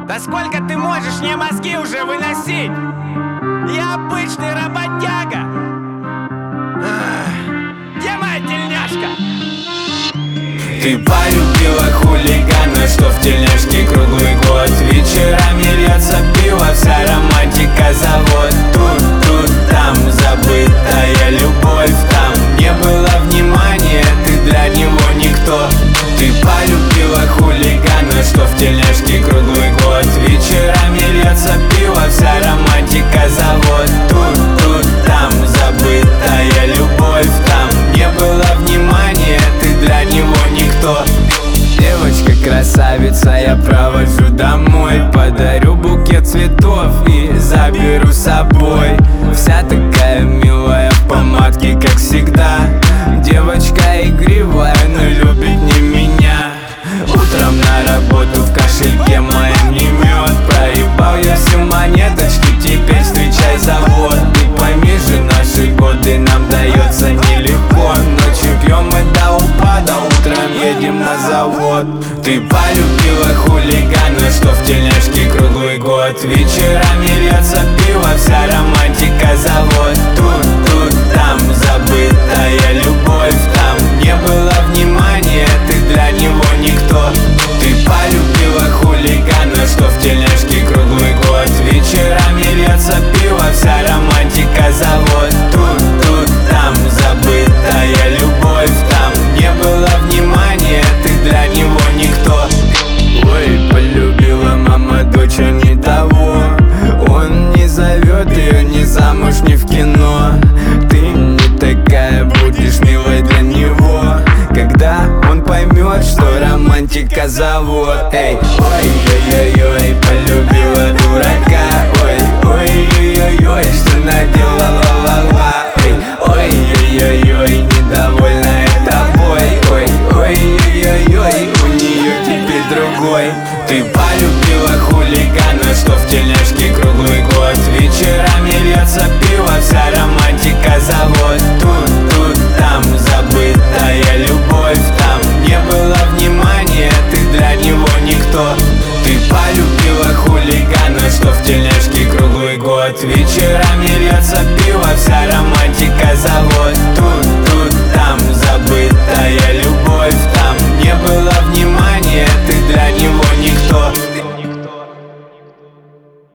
Да сколько ты можешь мне мозги уже выносить? Я обычный работяга. Где моя тельняшка? Ты полюбила хулигана, что в тельняшке круглый год. Вечерами льется пиво, вся романтика завод. Тут, там забытая любовь, там не было внимания, ты для него никто. Ты полюбила хулигана, что в тельняшке круглый год. Вечерами льется пиво, вся романтика завод. Тут, там забытая любовь, там не было внимания, ты для него никто. Девочка красавица, я провожу домой. Подарю букет цветов и заберу с собой. Вся такая милая в помадке, как всегда. Девочка игривая, но любит не меня. Утром на работу в кошельке моем не мед. Проебал я все монеточки, теперь встречай завод. Ты пойми же, наши годы нам дается нелегко. Ночью пьем мы до упада, утром едем на завод. Ты полюбила хулигана, что в тельняшке круглый год. Вечерами льется пиво, вся романтика завод. Тут, там забытая любовь, там не было внимания, ты для него никто. Ты полюбила хулигана, что в тельняшке круглый год. Вечерами льется пиво, вся романтика завод. Тут, там забытая любовь, там не было внимания, ты для него никто. Ой, полюбила мама дочь, а не того. Он не зовет ее ни замуж, ни в кино. Ты не такая будешь милой для него, когда он поймет, что романтика завод. Эй, ой-ой-ой-ой, полюбила дурака. Ой-ой-ой-ой, что наделала ла-ла. Эй, ой-ой-ой-ой, недовольная тобой. Ой-ой-ой-ой, у нее теперь другой. Ты полюбила хулигана, что в тельняшке круглый год. Вечерами льется пиво, вся романтика завод. Тут, там забытая любовь, там не было внимания, ты для него никто. Ты полюбила хулигана, что в тельняшке круглый год. Вечерами льется пиво, вся романтика завод. Тут, там забытая любовь, там не было внимания, ты для него никто.